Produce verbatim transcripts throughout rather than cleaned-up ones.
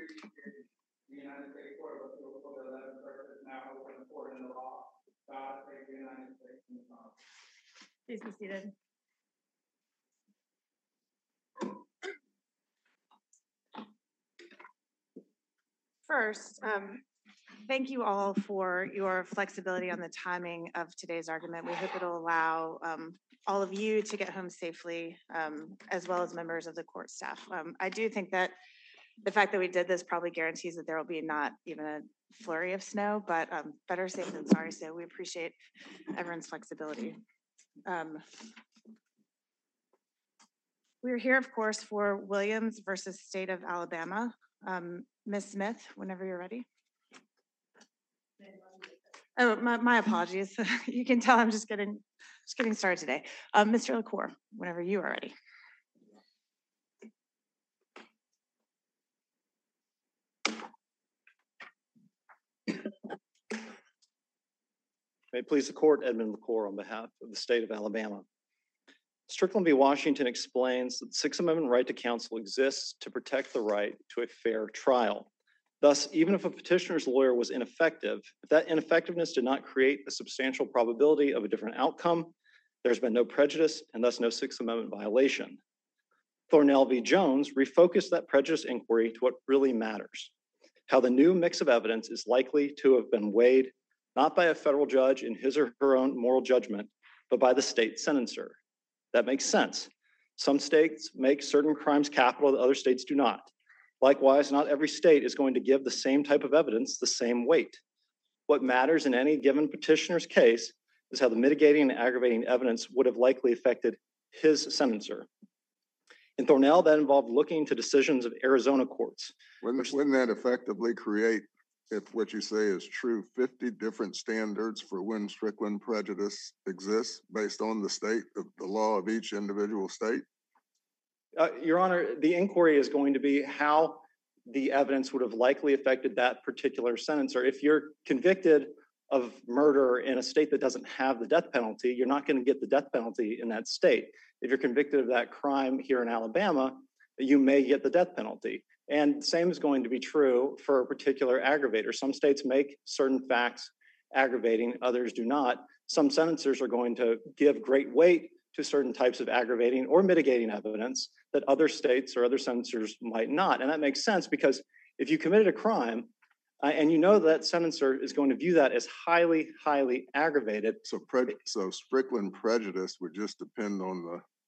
The United States Court of Appeals for the eleventh Circuit is now open according to law. God save the United States and the Constitution. Please be seated. First, um, thank you all for your flexibility on the timing of today's argument. We hope it'll allow um, all of you to get home safely, um, as well as members of the court staff. Um, I do think that the fact that we did this probably guarantees that there will be not even a flurry of snow, but um, better safe than sorry. So we appreciate everyone's flexibility. Um, we're here, of course, for Williams versus State of Alabama. Um, Miz Smith, whenever you're ready. Oh, my, my apologies. You can tell I'm just getting just getting started today. Um, Mister LaCour, whenever you are ready. May it please the court, Edmund LaCour on behalf of the state of Alabama. Strickland v. Washington explains that the Sixth Amendment right to counsel exists to protect the right to a fair trial. Thus, even if a petitioner's lawyer was ineffective, if that ineffectiveness did not create a substantial probability of a different outcome, there's been no prejudice and thus no Sixth Amendment violation. Thornell v. Jones refocused that prejudice inquiry to what really matters, how the new mix of evidence is likely to have been weighed not by a federal judge in his or her own moral judgment, but by the state sentencer. That makes sense. Some states make certain crimes capital that other states do not. Likewise, not every state is going to give the same type of evidence the same weight. What matters in any given petitioner's case is how the mitigating and aggravating evidence would have likely affected his sentencer. In Thornell, that involved looking to decisions of Arizona courts. Wouldn't, wouldn't that effectively create, if what you say is true, fifty different standards for when Strickland prejudice exists based on the state of the law of each individual state? Uh, Your Honor, the inquiry is going to be how the evidence would have likely affected that particular sentencer. If you're convicted of murder in a state that doesn't have the death penalty, you're not going to get the death penalty in that state. If you're convicted of that crime here in Alabama, you may get the death penalty. And the same is going to be true for a particular aggravator. Some states make certain facts aggravating, others do not. Some sentencers are going to give great weight to certain types of aggravating or mitigating evidence that other states or other sentencers might not. And that makes sense because if you committed a crime uh, and you know that sentencer is going to view that as highly, highly aggravated. So, pre- so Strickland prejudice would just depend on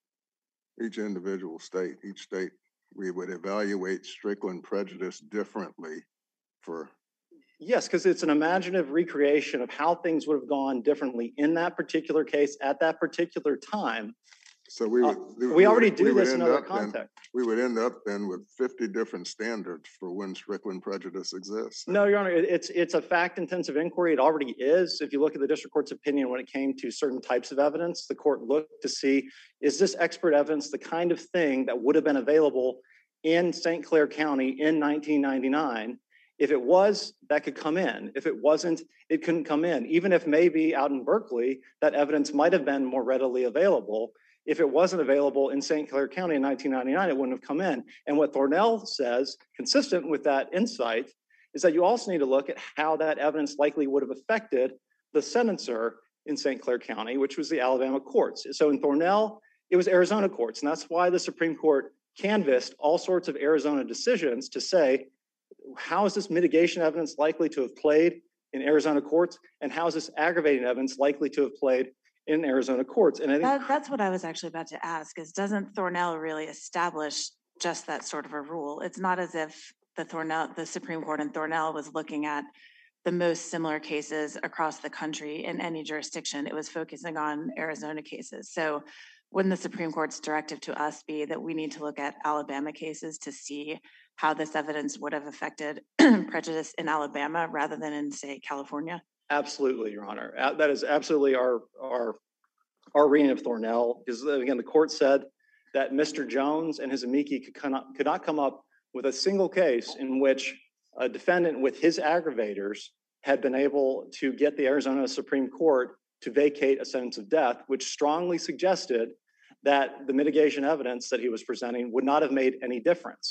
the each individual state. Each state, we would evaluate Strickland prejudice differently for. Yes, because it's an imaginative recreation of how things would have gone differently in that particular case at that particular time. So we would, uh, we, we already would, do we this in other then, contexts. We would end up then with fifty different standards for when Strickland prejudice exists. No, Your Honor, it, it's it's a fact-intensive inquiry. It already is. If you look at the district court's opinion when it came to certain types of evidence, the court looked to see, is this expert evidence the kind of thing that would have been available in Saint Clair County in nineteen ninety-nine? If it was, that could come in. If it wasn't, it couldn't come in. Even if maybe out in Berkeley, that evidence might have been more readily available. If it wasn't available in Saint Clair County in nineteen ninety-nine, it wouldn't have come in. And what Thornell says, consistent with that insight, is that you also need to look at how that evidence likely would have affected the sentencer in Saint Clair County, which was the Alabama courts. So in Thornell, it was Arizona courts. And that's why the Supreme Court canvassed all sorts of Arizona decisions to say, how is this mitigation evidence likely to have played in Arizona courts? And how is this aggravating evidence likely to have played in Arizona courts? And I think that, that's what I was actually about to ask, is doesn't Thornell really establish just that sort of a rule? It's not as if the Thornell, the Supreme Court in Thornell was looking at the most similar cases across the country in any jurisdiction. It was focusing on Arizona cases. So wouldn't the Supreme Court's directive to us be that we need to look at Alabama cases to see how this evidence would have affected prejudice in Alabama rather than in, say, California? Absolutely, Your Honor. That is absolutely our, our, our reading of Thornell, because again, the court said that Mister Jones and his amici could, cannot, could not come up with a single case in which a defendant with his aggravators had been able to get the Arizona Supreme Court to vacate a sentence of death, which strongly suggested that the mitigation evidence that he was presenting would not have made any difference.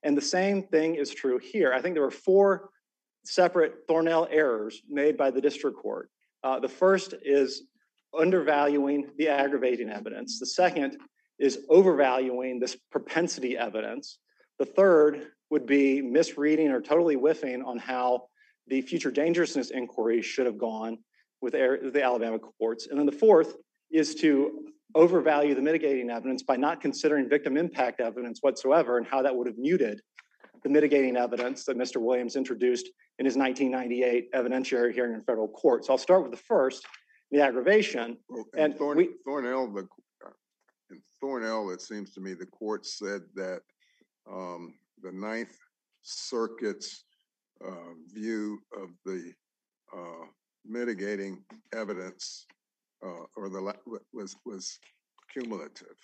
And the same thing is true here. I think there were four separate Thornell errors made by the district court. Uh, the first is undervaluing the aggravating evidence. The second is overvaluing this propensity evidence. The third would be misreading or totally whiffing on how the future dangerousness inquiry should have gone with the Alabama courts. And then the fourth is to overvalue the mitigating evidence by not considering victim impact evidence whatsoever and how that would have muted the mitigating evidence that Mister Williams introduced in his nineteen ninety-eight evidentiary hearing in federal court. So I'll start with the first, the aggravation. Well, And And Thorn, we- Thornell, the, uh, in Thornell, it seems to me the court said that um, the Ninth Circuit's uh, view of the uh, mitigating evidence uh, or the la- wa- was was cumulative,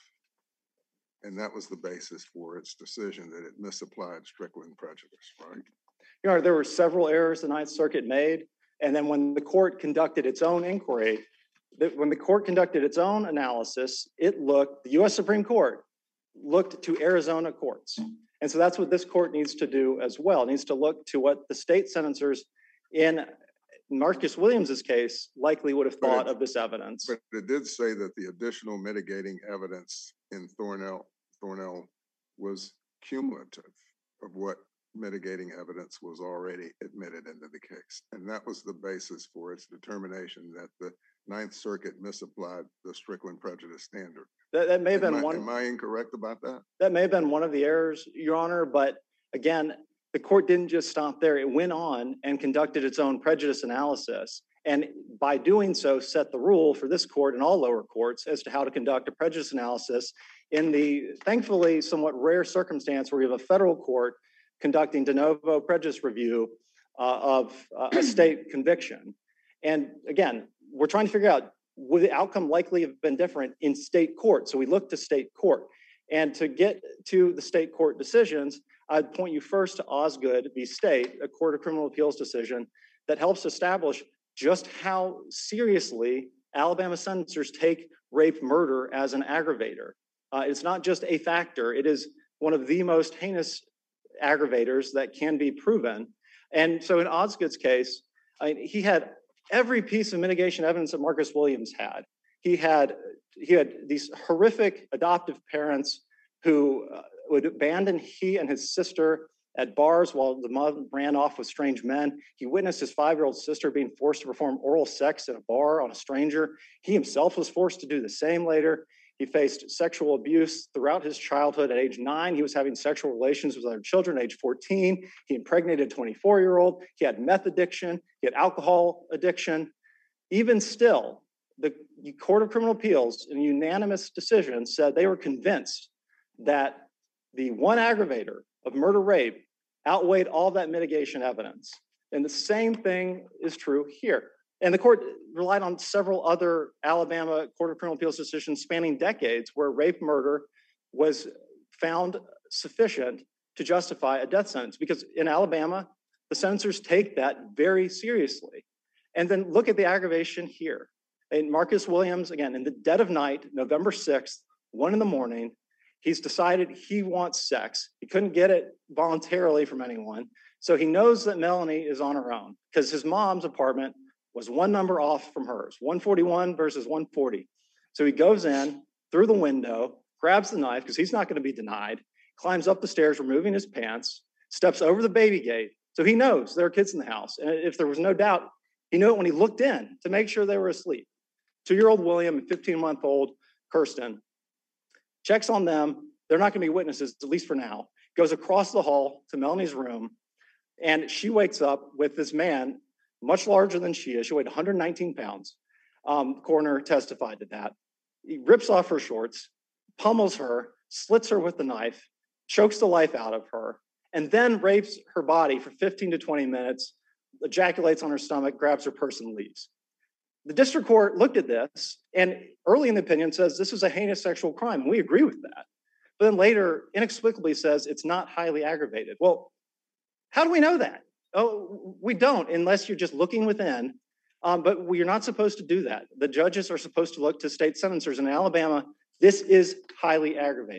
and that was the basis for its decision that it misapplied Strickland prejudice. Right? You know, there were several errors the Ninth Circuit made. And then when the court conducted its own inquiry, that when the court conducted its own analysis, it looked, the U S Supreme Court looked to Arizona courts. And so that's what this court needs to do as well. It needs to look to what the state sentencers in Marcus Williams's case likely would have But thought it's- of this evidence. But it did say that the additional mitigating evidence in Thornell, Thornell was cumulative of what mitigating evidence was already admitted into the case. And that was the basis for its determination that the Ninth Circuit misapplied the Strickland prejudice standard. That, that may have Am been I, one. am I incorrect about that? That may have been one of the errors, Your Honor, but again, the court didn't just stop there. It went on and conducted its own prejudice analysis. And by doing so, set the rule for this court and all lower courts as to how to conduct a prejudice analysis in the thankfully somewhat rare circumstance where we have a federal court conducting de novo prejudice review uh, of uh, a state conviction. And again, we're trying to figure out, would the outcome likely have been different in state court? So we look to state court. And to get to the state court decisions, I'd point you first to Osgood v. State, a Court of Criminal Appeals decision that helps establish just how seriously Alabama sentencers take rape murder as an aggravator. Uh, it's not just a factor, it is one of the most heinous aggravators that can be proven. And so in Osgood's case, I mean, he had every piece of mitigation evidence that Marcus Williams had. He had he had these horrific adoptive parents who uh, would abandon he and his sister at bars while the mother ran off with strange men. He witnessed his five-year-old sister being forced to perform oral sex at a bar on a stranger. He himself was forced to do the same later. He faced sexual abuse throughout his childhood. At age nine, he was having sexual relations with other children. At age fourteen, he impregnated a twenty-four-year-old. He had meth addiction. He had alcohol addiction. Even still, the Court of Criminal Appeals, in a unanimous decision, said they were convinced that the one aggravator of murder-rape outweighed all that mitigation evidence. And the same thing is true here. And the court relied on several other Alabama Court of Criminal Appeals decisions spanning decades where rape murder was found sufficient to justify a death sentence. Because in Alabama, the sentencers take that very seriously. And then look at the aggravation here. And Marcus Williams, again, in the dead of night, November sixth, one in the morning, he's decided he wants sex. He couldn't get it voluntarily from anyone. So he knows that Melanie is on her own because his mom's apartment was one number off from hers, one forty-one versus one forty. So he goes in through the window, grabs the knife because he's not going to be denied, climbs up the stairs, removing his pants, steps over the baby gate. So he knows there are kids in the house. And if there was no doubt, he knew it when he looked in to make sure they were asleep. Two-year-old William and fifteen-month-old Kirsten checks on them. They're not going to be witnesses, at least for now. Goes across the hall to Melanie's room, and she wakes up with this man much larger than she is. She weighed one hundred nineteen pounds. Um, coroner testified to that. He rips off her shorts, pummels her, slits her with the knife, chokes the life out of her, and then rapes her body for fifteen to twenty minutes, ejaculates on her stomach, grabs her purse, and leaves. The district court looked at this and early in the opinion says this is a heinous sexual crime. We agree with that. But then later inexplicably says it's not highly aggravated. Well, how do we know that? Oh, we don't unless you're just looking within. Um, but we're not supposed to do that. The judges are supposed to look to state sentencers in Alabama. This is highly aggravated.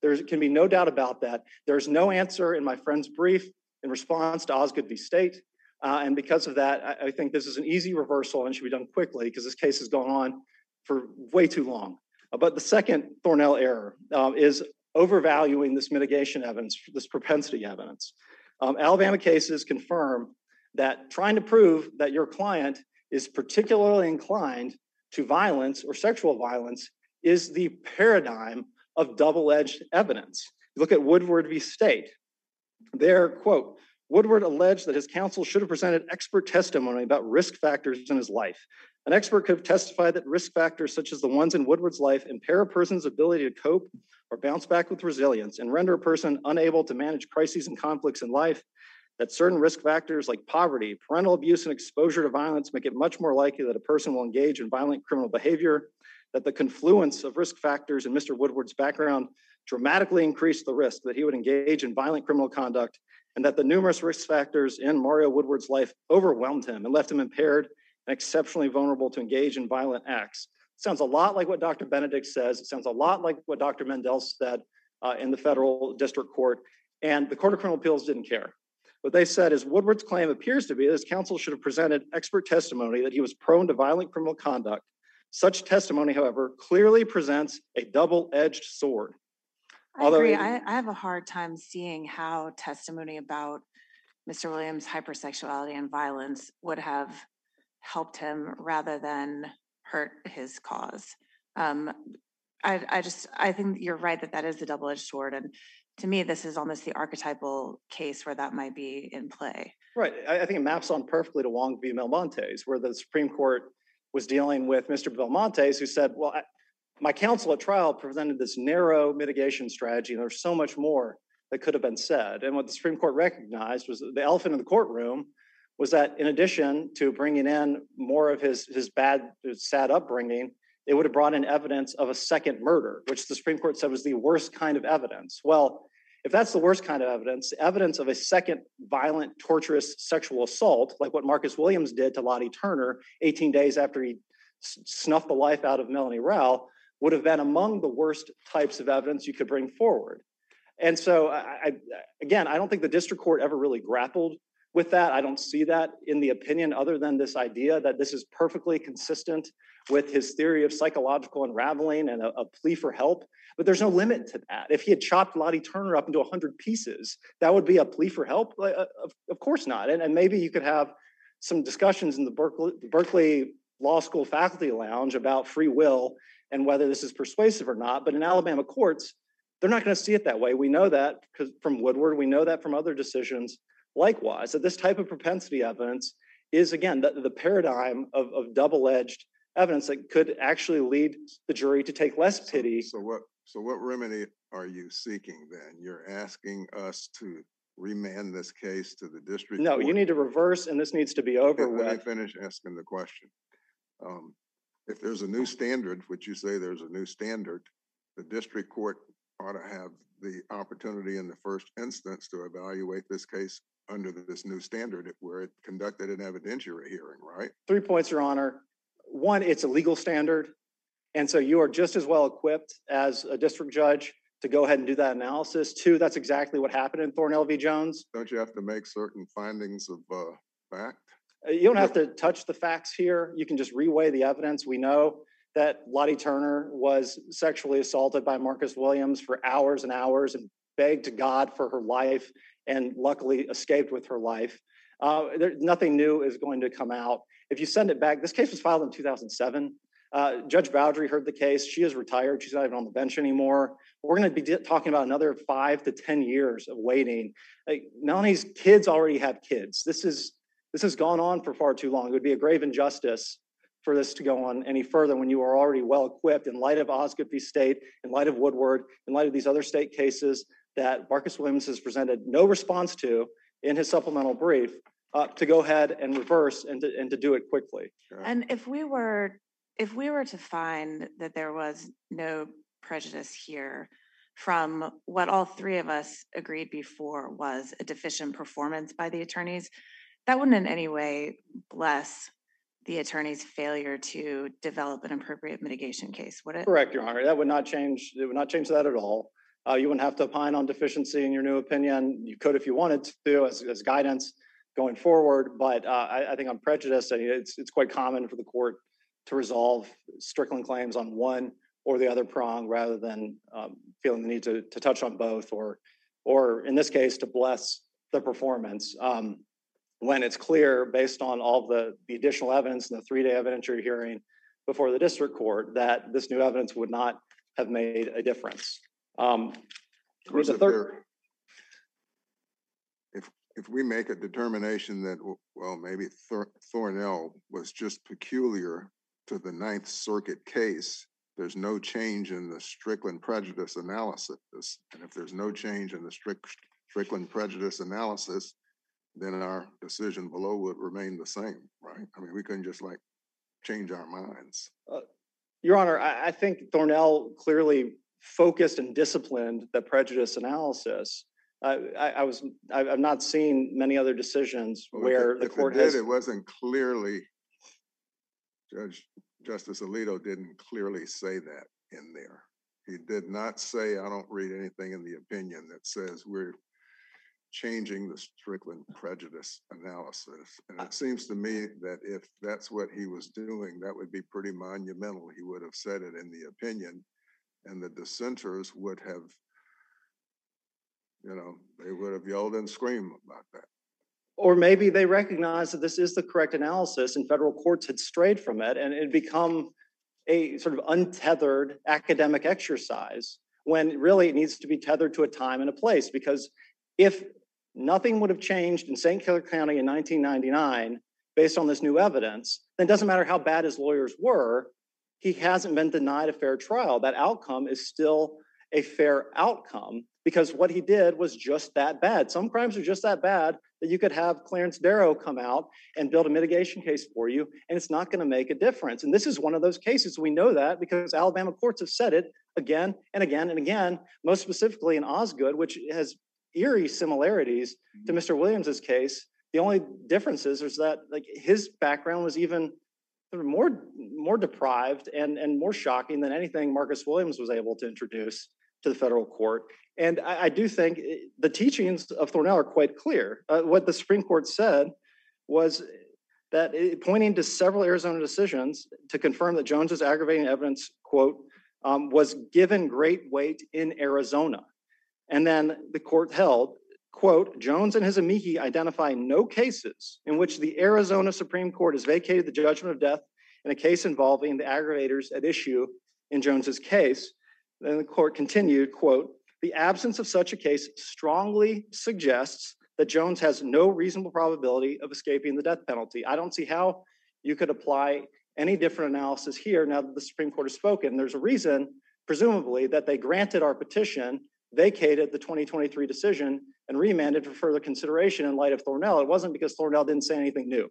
There can be no doubt about that. There's no answer in my friend's brief in response to Osgood v. State. Uh, and because of that, I, I think this is an easy reversal and should be done quickly because this case has gone on for way too long. Uh, but the second Thornell error um, is overvaluing this mitigation evidence, this propensity evidence. Um, Alabama cases confirm that trying to prove that your client is particularly inclined to violence or sexual violence is the paradigm of double-edged evidence. Look at Woodward v. State. There, quote, Woodward alleged that his counsel should have presented expert testimony about risk factors in his life. An expert could have testified that risk factors such as the ones in Woodward's life impair a person's ability to cope or bounce back with resilience and render a person unable to manage crises and conflicts in life, that certain risk factors like poverty, parental abuse, and exposure to violence make it much more likely that a person will engage in violent criminal behavior, that the confluence of risk factors in Mister Woodward's background dramatically increased the risk that he would engage in violent criminal conduct, and that the numerous risk factors in Mario Woodward's life overwhelmed him and left him impaired and exceptionally vulnerable to engage in violent acts. It sounds a lot like what Doctor Benedict says. It sounds a lot like what Doctor Mendel said uh, in the federal district court, and the Court of Criminal Appeals didn't care. What they said is Woodward's claim appears to be that his counsel should have presented expert testimony that he was prone to violent criminal conduct. Such testimony, however, clearly presents a double-edged sword. I Although agree. it- I, I have a hard time seeing how testimony about Mister Williams' hypersexuality and violence would have helped him rather than hurt his cause. Um, I, I just, I think you're right that that is the double-edged sword. And to me, this is almost the archetypal case where that might be in play. Right. I, I think it maps on perfectly to Wong v. Belmontes, where the Supreme Court was dealing with Mister Belmontes, who said, well, I, my counsel at trial presented this narrow mitigation strategy, and there's so much more that could have been said. And what the Supreme Court recognized was that the elephant in the courtroom was that in addition to bringing in more of his, his bad, his sad upbringing, it would have brought in evidence of a second murder, which the Supreme Court said was the worst kind of evidence. Well, if that's the worst kind of evidence, evidence of a second violent, torturous sexual assault, like what Marcus Williams did to Lottie Turner eighteen days after he s- snuffed the life out of Melanie Rowell, would have been among the worst types of evidence you could bring forward. And so, I, I, again, I don't think the district court ever really grappled with that. I don't see that in the opinion, other than this idea that this is perfectly consistent with his theory of psychological unraveling and a, a plea for help. But there's no limit to that. If he had chopped Lottie Turner up into one hundred pieces, that would be a plea for help? Uh, Of, of course not. And, and maybe you could have some discussions in the Berkeley, Berkeley Law School faculty lounge about free will and whether this is persuasive or not. But in Alabama courts, they're not going to see it that way. We know that because from Woodward, we know that from other decisions. Likewise, that this type of propensity evidence is, again, the, the paradigm of, of double-edged evidence that could actually lead the jury to take less pity. So what, so what remedy are you seeking then? You're asking us to remand this case to the district No, court? you need to reverse, and this needs to be over Let me with. finish asking the question. Um, if there's a new standard, which you say there's a new standard, the district court ought to have the opportunity in the first instance to evaluate this case under this new standard where it conducted an evidentiary hearing, right? Three points, Your Honor. One, it's a legal standard. And so you are just as well equipped as a district judge to go ahead and do that analysis. Two, that's exactly what happened in Thornell v. Jones. Don't you have to make certain findings of uh, fact? Uh, You don't have to touch the facts here. You can just reweigh the evidence. We know that Lottie Turner was sexually assaulted by Marcus Williams for hours and hours and begged to God for her life and luckily escaped with her life. Uh, there, nothing new is going to come out. If you send it back, this case was filed in two thousand seven. Uh, Judge Bowdry heard the case. She is retired. She's not even on the bench anymore. We're going to be talking about another five to ten years of waiting. Like, Melanie's kids already have kids. This is this has gone on for far too long. It would be a grave injustice for this to go on any further when you are already well equipped in light of Osgood v. State, in light of Woodward, in light of these other state cases that Marcus Williams has presented no response to in his supplemental brief, uh, to go ahead and reverse and to, and to do it quickly. And if we were, if we were to find that there was no prejudice here from what all three of us agreed before was a deficient performance by the attorneys, that wouldn't in any way bless the attorney's failure to develop an appropriate mitigation case, would it? Correct, Your Honor. That would not change, it would not change that at all. Uh, you wouldn't have to opine on deficiency in your new opinion. You could if you wanted to as, as guidance going forward. But uh, I, I think on prejudice, I mean, it's, it's quite common for the court to resolve Strickland claims on one or the other prong rather than um, feeling the need to, to touch on both or, or in this case, to bless the performance. Um, when it's clear based on all the, the additional evidence in the three-day evidentiary hearing before the district court that this new evidence would not have made a difference. Um, Of course, the if, third, there- if, if we make a determination that, well, maybe Thor- Thornell was just peculiar to the Ninth Circuit case, there's no change in the Strickland prejudice analysis. And if there's no change in the Strick, Strickland prejudice analysis, then our decision below would remain the same, right? I mean, we couldn't just like change our minds. Uh, Your Honor, I, I think Thornell clearly focused and disciplined the prejudice analysis. Uh, I, I was, I, I've not seen many other decisions Well, where if it, the if court it did, has. it wasn't clearly, Judge Justice Alito didn't clearly say that in there. He did not say, I don't read anything in the opinion that says we're changing the Strickland prejudice analysis. And it seems to me that if that's what he was doing, that would be pretty monumental. He would have said it in the opinion, and the dissenters would have, you know, they would have yelled and screamed about that. Or maybe they recognize that this is the correct analysis and federal courts had strayed from it and it had become a sort of untethered academic exercise when really it needs to be tethered to a time and a place. Because if nothing would have changed in Saint Clair County in nineteen ninety-nine based on this new evidence, then it doesn't matter how bad his lawyers were, he hasn't been denied a fair trial. That outcome is still a fair outcome because what he did was just that bad. Some crimes are just that bad that you could have Clarence Darrow come out and build a mitigation case for you, and it's not going to make a difference. And this is one of those cases. We know that because Alabama courts have said it again and again and again, most specifically in Osgood, which has eerie similarities to Mister Williams's case. The only difference is, is that like his background was even more, more deprived and, and more shocking than anything Marcus Williams was able to introduce to the federal court. And I, I do think the teachings of Thornell are quite clear. Uh, what the Supreme Court said was that it, pointing to several Arizona decisions to confirm that Jones's aggravating evidence, quote, um, was given great weight in Arizona. And then the court held, quote, Jones and his amici identify no cases in which the Arizona Supreme Court has vacated the judgment of death in a case involving the aggravators at issue in Jones's case. Then the court continued, quote, the absence of such a case strongly suggests that Jones has no reasonable probability of escaping the death penalty. I don't see how you could apply any different analysis here now that the Supreme Court has spoken. There's a reason, presumably, that they granted our petition, vacated the twenty twenty-three decision, and remanded for further consideration in light of Thornell. It wasn't because Thornell didn't say anything new.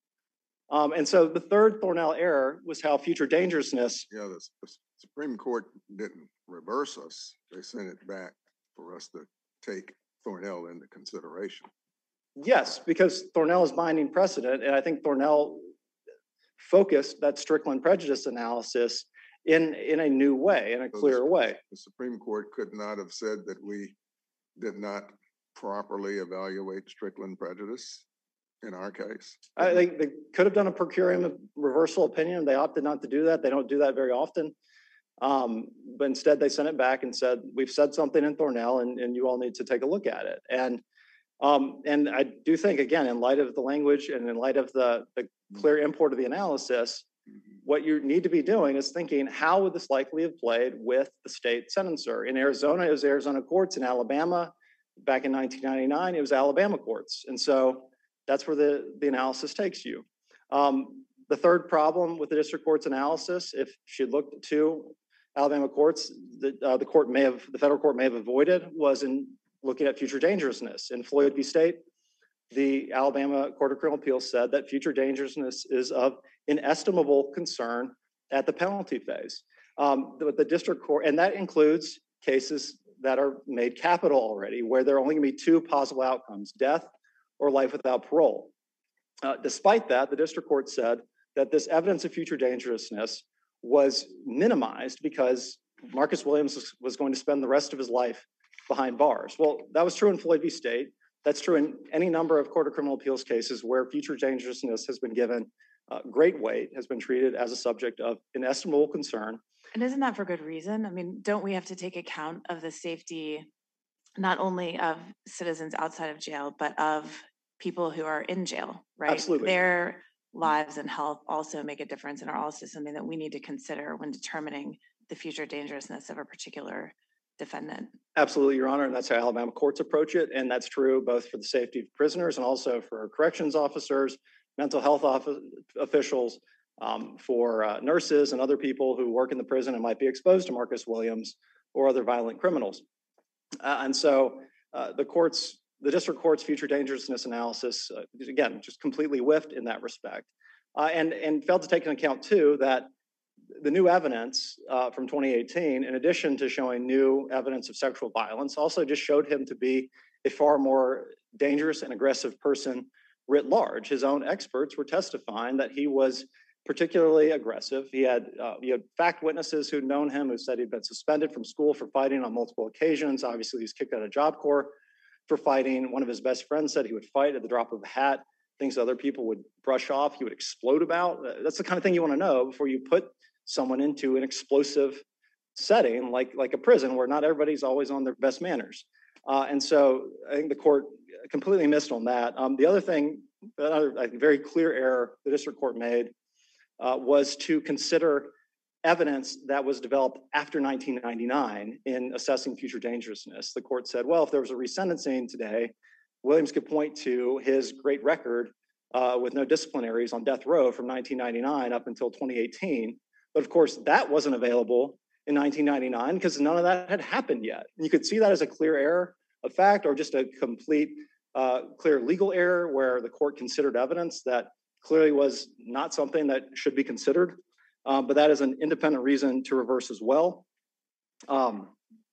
Um, and so the third Thornell error was how future dangerousness. Yeah, the, the Supreme Court didn't reverse us. They sent it back for us to take Thornell into consideration. Yes, because Thornell is binding precedent, and I think Thornell focused that Strickland prejudice analysis in, in a new way, in a So clear the, way. The Supreme Court could not have said that we did not properly evaluate Strickland prejudice in our case. I think they could have done a per curiam reversal opinion. They opted not to do that. They don't do that very often. Um, but instead they sent it back and said, we've said something in Thornell and, and you all need to take a look at it. And um, and I do think, again, in light of the language and in light of the, the clear import of the analysis, what you need to be doing is thinking, how would this likely have played with the state sentencer? In Arizona, it was Arizona courts. In Alabama, back in nineteen ninety-nine, it was Alabama courts. And so that's where the, the analysis takes you. Um, the third problem with the district court's analysis, if she had looked to Alabama courts, the, uh, the court may have, the federal court may have avoided, was in looking at future dangerousness. In Floyd v. State, the Alabama Court of Criminal Appeals said that future dangerousness is of inestimable concern at the penalty phase. Um, the, the district court, and that includes cases that are made capital already, where there are only gonna be two possible outcomes, death or life without parole. Uh, despite that, the district court said that this evidence of future dangerousness was minimized because Marcus Williams was- was going to spend the rest of his life behind bars. Well, that was true in Floyd v. State. That's true in any number of Court of Criminal Appeals cases where future dangerousness has been given uh, great weight, has been treated as a subject of inestimable concern. And isn't that for good reason? I mean, don't we have to take account of the safety, not only of citizens outside of jail, but of people who are in jail, right? Absolutely. Their lives and health also make a difference and are also something that we need to consider when determining the future dangerousness of a particular defendant. Absolutely, Your Honor, and that's how Alabama courts approach it, and that's true both for the safety of prisoners and also for corrections officers, mental health office officials, um, for uh, nurses and other people who work in the prison and might be exposed to Marcus Williams or other violent criminals. Uh, and so uh, the courts, the district court's future dangerousness analysis, uh, again, just completely whiffed in that respect, uh, and and failed to take into account too that the new evidence uh, from twenty eighteen, in addition to showing new evidence of sexual violence, also just showed him to be a far more dangerous and aggressive person writ large. His own experts were testifying that he was particularly aggressive. He had, uh, he had fact witnesses who'd known him who said he'd been suspended from school for fighting on multiple occasions. Obviously, he's kicked out of Job Corps for fighting. One of his best friends said he would fight at the drop of a hat, things other people would brush off, he would explode about. That's the kind of thing you want to know before you put someone into an explosive setting like, like a prison where not everybody's always on their best manners. Uh, and so I think the court completely missed on that. Um, the other thing, another I think, very clear error the district court made uh, was to consider evidence that was developed after nineteen ninety-nine in assessing future dangerousness. The court said, well, if there was a resentencing today, Williams could point to his great record uh, with no disciplinaries on death row from nineteen ninety-nine up until twenty eighteen. But of course, that wasn't available in nineteen ninety-nine because none of that had happened yet. And you could see that as a clear error of fact or just a complete uh, clear legal error where the court considered evidence that clearly was not something that should be considered. Um, but that is an independent reason to reverse as well. Um,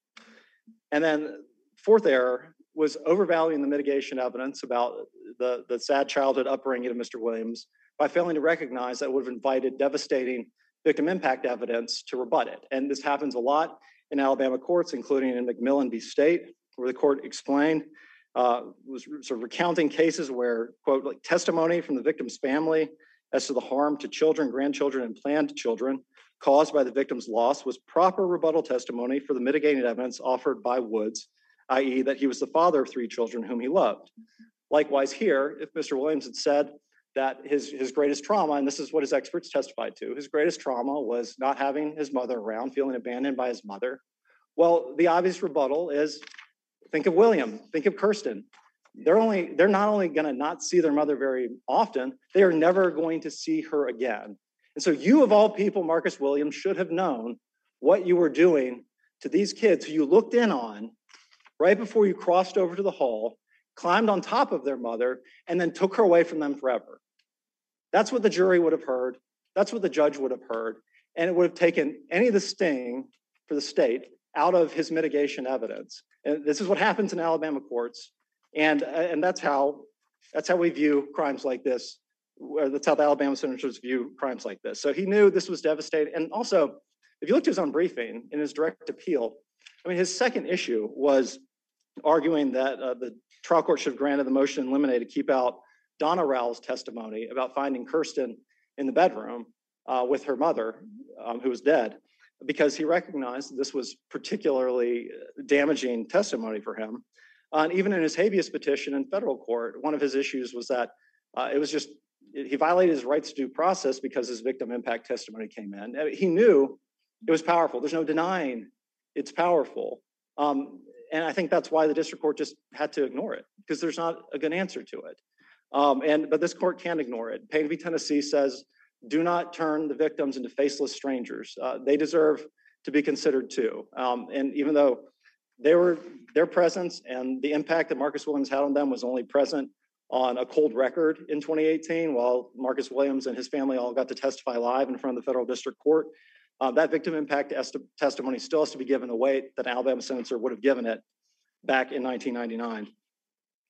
and then fourth error was overvaluing the mitigation evidence about the, the sad childhood upbringing of Mister Williams by failing to recognize that it would have invited devastating victim impact evidence to rebut it. And this happens a lot in Alabama courts, including in McMillan v. State, where the court explained, uh, was sort of recounting cases where, quote, like testimony from the victim's family as to the harm to children, grandchildren, and planned children caused by the victim's loss was proper rebuttal testimony for the mitigating evidence offered by Woods, that is that he was the father of three children whom he loved. Likewise here, if Mister Williams had said that his, his greatest trauma, and this is what his experts testified to, his greatest trauma was not having his mother around, feeling abandoned by his mother. Well, the obvious rebuttal is, think of William, think of Kirsten. They're only, they're not only gonna not see their mother very often, they are never going to see her again. And so you of all people, Marcus Williams, should have known what you were doing to these kids who you looked in on right before you crossed over to the hall, climbed on top of their mother, and then took her away from them forever. That's what the jury would have heard. That's what the judge would have heard. And it would have taken any of the sting for the state out of his mitigation evidence. And this is what happens in Alabama courts. And, and that's how that's how we view crimes like this. That's how the Alabama senators view crimes like this. So he knew this was devastating. And also, if you look at his own briefing in his direct appeal, I mean, his second issue was arguing that uh, the trial court should have granted the motion in limine to keep out Donna Rowell's testimony about finding Kirsten in the bedroom uh, with her mother, um, who was dead, because he recognized that this was particularly damaging testimony for him. Uh, and even in his habeas petition in federal court, one of his issues was that uh, it was just, he violated his rights to due process because his victim impact testimony came in. He knew it was powerful. There's no denying it's powerful. Um, and I think that's why the district court just had to ignore it, because there's not a good answer to it. Um, and but this court can't ignore it. Payne v. Tennessee says, do not turn the victims into faceless strangers. Uh, they deserve to be considered too. Um, and even though they were, their presence and the impact that Marcus Williams had on them was only present on a cold record in twenty eighteen, while Marcus Williams and his family all got to testify live in front of the federal district court, uh, that victim impact est- testimony still has to be given the weight that an Alabama senator would have given it back in nineteen ninety-nine.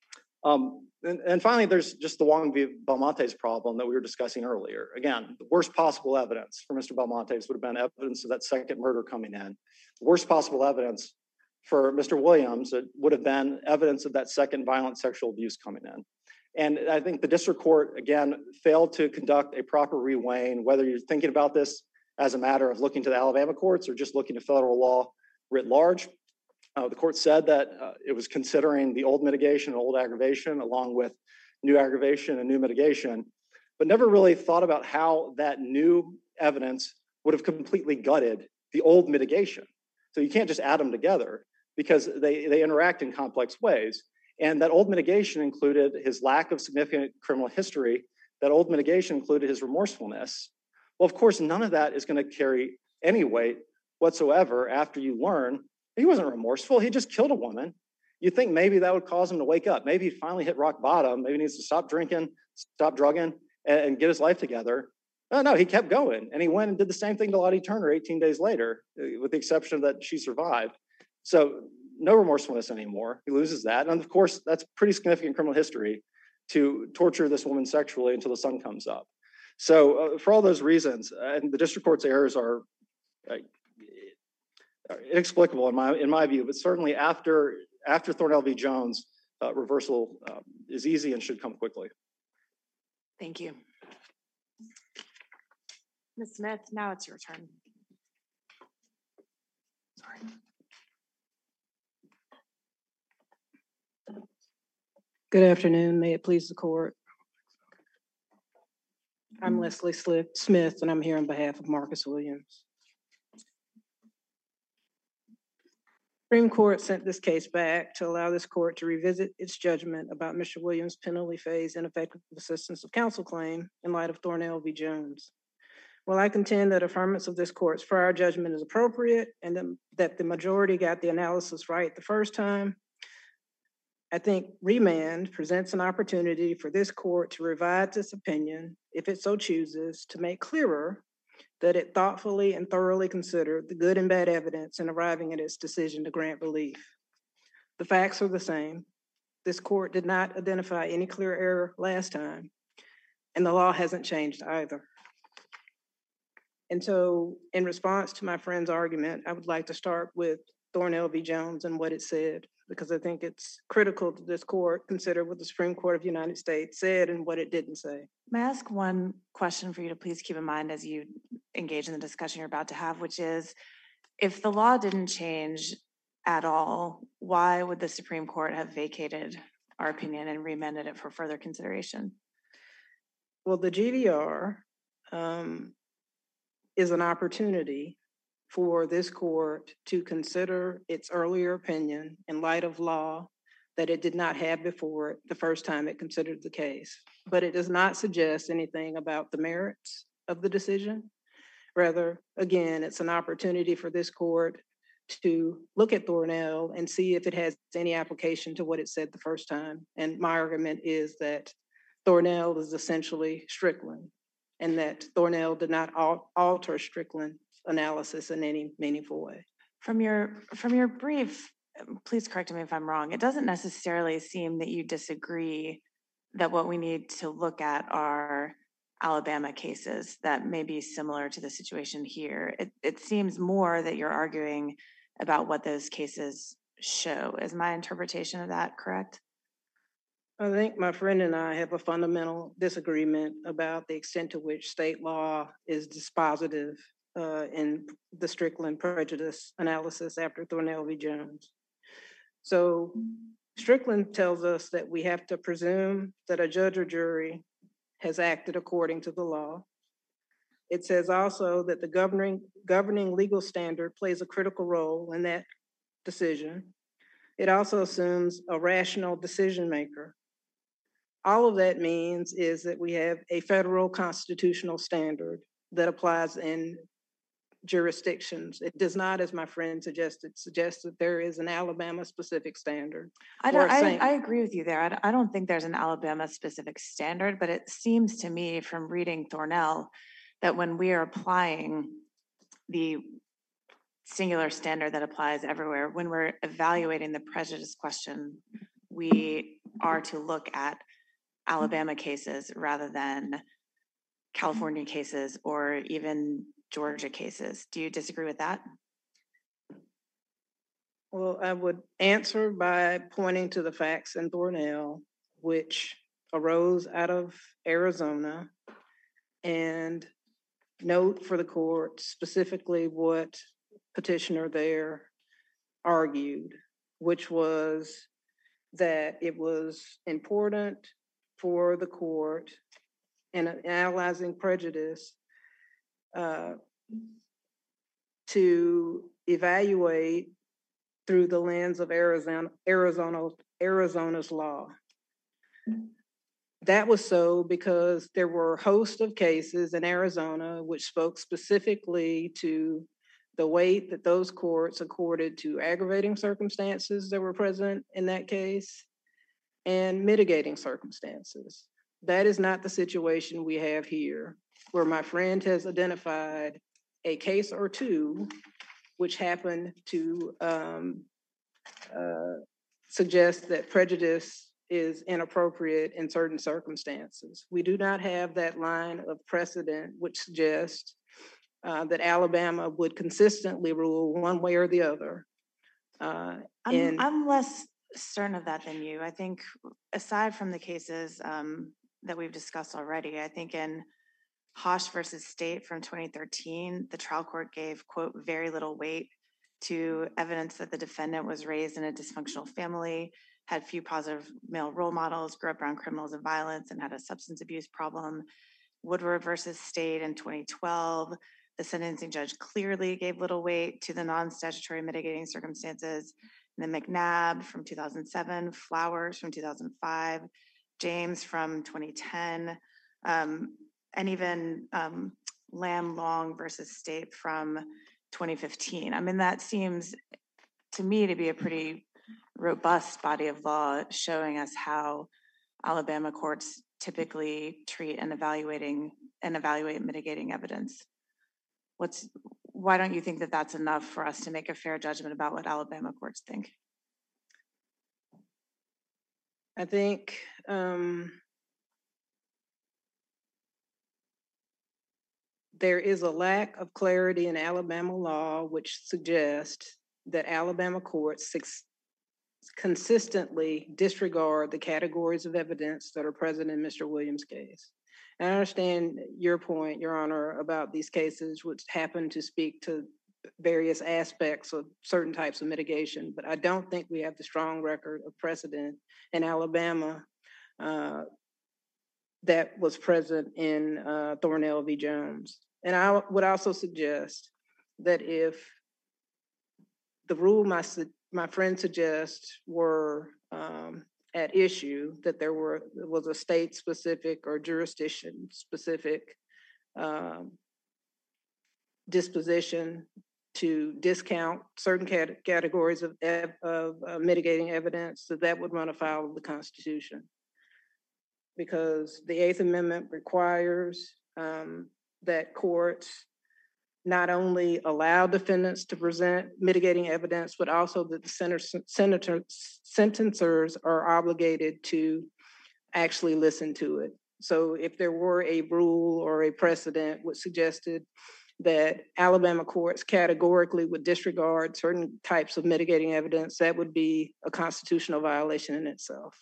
Um, and, and finally, there's just the Wong v. Belmonte's problem that we were discussing earlier. Again, the worst possible evidence for Mister Belmonte's would have been evidence of that second murder coming in. The worst possible evidence for Mister Williams, it would have been evidence of that second violent sexual abuse coming in. And I think the district court, again, failed to conduct a proper reweighing, whether you're thinking about this as a matter of looking to the Alabama courts or just looking to federal law writ large. Uh, the court said that uh, it was considering the old mitigation and old aggravation along with new aggravation and new mitigation, but never really thought about how that new evidence would have completely gutted the old mitigation. So you can't just add them together because they, they interact in complex ways. And that old mitigation included his lack of significant criminal history. That old mitigation included his remorsefulness. Well, of course, none of that is going to carry any weight whatsoever after you learn he wasn't remorseful. He just killed a woman. You think maybe that would cause him to wake up. Maybe he finally hit rock bottom. Maybe he needs to stop drinking, stop drugging, and, and get his life together. No, no, he kept going. And he went and did the same thing to Lottie Turner eighteen days later, with the exception that she survived. So no remorsefulness anymore. He loses that. And of course, that's pretty significant criminal history to torture this woman sexually until the sun comes up. So uh, for all those reasons, uh, and the district court's errors are uh, inexplicable in my in my view, but certainly after after Thornell v. Jones, uh, reversal uh, is easy and should come quickly. Thank you. Miz Smith, now it's your turn. Sorry. Good afternoon. May it please the court. I'm Leslie Smith, and I'm here on behalf of Marcus Williams. Supreme Court sent this case back to allow this court to revisit its judgment about Mister Williams' penalty phase ineffective assistance of counsel claim in light of Thornell v. Jones. While I contend that affirmance of this court's prior judgment is appropriate and that the majority got the analysis right the first time, I think remand presents an opportunity for this court to revise this opinion, if it so chooses, to make clearer that it thoughtfully and thoroughly considered the good and bad evidence in arriving at its decision to grant relief. The facts are the same. This court did not identify any clear error last time, and the law hasn't changed either. And so, in response to my friend's argument, I would like to start with Thornell v. Jones and what it said, because I think it's critical that this court consider what the Supreme Court of the United States said and what it didn't say. May I ask one question for you to please keep in mind as you engage in the discussion you're about to have, which is, if the law didn't change at all, why would the Supreme Court have vacated our opinion and remanded it for further consideration? Well, the G D R um, is an opportunity for this court to consider its earlier opinion in light of law that it did not have before it the first time it considered the case. But it does not suggest anything about the merits of the decision. Rather, again, it's an opportunity for this court to look at Thornell and see if it has any application to what it said the first time. And my argument is that Thornell is essentially Strickland, and that Thornell did not al- alter Strickland analysis in any meaningful way. From your from your brief, please correct me if I'm wrong, it doesn't necessarily seem that you disagree that what we need to look at are Alabama cases that may be similar to the situation here. It, it seems more that you're arguing about what those cases show. Is my interpretation of that correct? I think my friend and I have a fundamental disagreement about the extent to which state law is dispositive uh, in the Strickland prejudice analysis after Thornell v. Jones. So Strickland tells us that we have to presume that a judge or jury has acted according to the law. It says also that the governing, governing legal standard plays a critical role in that decision. It also assumes a rational decision maker. All of that means is that we have a federal constitutional standard that applies in jurisdictions. It does not, as my friend suggested, suggest that there is an Alabama specific standard. I or don't. a I, same- I agree with you there. I, I don't think there's an Alabama specific standard, but it seems to me from reading Thornell that when we are applying the singular standard that applies everywhere, when we're evaluating the prejudice question, we are to look at Alabama cases rather than California cases or even Georgia cases. Do you disagree with that? Well, I would answer by pointing to the facts in Thornell, which arose out of Arizona, and note for the court specifically what petitioner there argued, which was that it was important for the court in analyzing prejudice uh, to evaluate through the lens of Arizona, Arizona, Arizona's law. That was so because there were a host of cases in Arizona which spoke specifically to the weight that those courts accorded to aggravating circumstances that were present in that case and mitigating circumstances. That is not the situation we have here, where my friend has identified a case or two which happened to um, uh, suggest that prejudice is inappropriate in certain circumstances. We do not have that line of precedent which suggests uh, that Alabama would consistently rule one way or the other. Uh, I'm, and I'm less certain of that than you. I think aside from the cases um, that we've discussed already, I think in Hosh versus State from twenty thirteen, the trial court gave, quote, very little weight to evidence that the defendant was raised in a dysfunctional family, had few positive male role models, grew up around criminals and violence, and had a substance abuse problem. Woodward versus State in twenty twelve, the sentencing judge clearly gave little weight to the non-statutory mitigating circumstances. And then McNabb from two thousand seven, Flowers from two thousand five, James from twenty ten, um, and even um, Lamb Long versus State from twenty fifteen. I mean, that seems to me to be a pretty robust body of law showing us how Alabama courts typically treat and evaluating and evaluate mitigating evidence. What's, why don't you think that that's enough for us to make a fair judgment about what Alabama courts think? I think um, there is a lack of clarity in Alabama law which suggests that Alabama courts consistently disregard the categories of evidence that are present in Mister Williams' case. And I understand your point, Your Honor, about these cases which happen to speak to various aspects of certain types of mitigation, but I don't think we have the strong record of precedent in Alabama uh, that was present in uh, Thornell v. Jones. And I would also suggest that if the rule my, my friend suggests were um, at issue, that there were was a state-specific or jurisdiction-specific um, disposition to discount certain cat categories of, of uh, mitigating evidence, so that would run afoul of the Constitution. Because the Eighth Amendment requires um, that courts not only allow defendants to present mitigating evidence, but also that the senator, senator, sentencers are obligated to actually listen to it. So if there were a rule or a precedent which suggested that Alabama courts categorically would disregard certain types of mitigating evidence, that would be a constitutional violation in itself.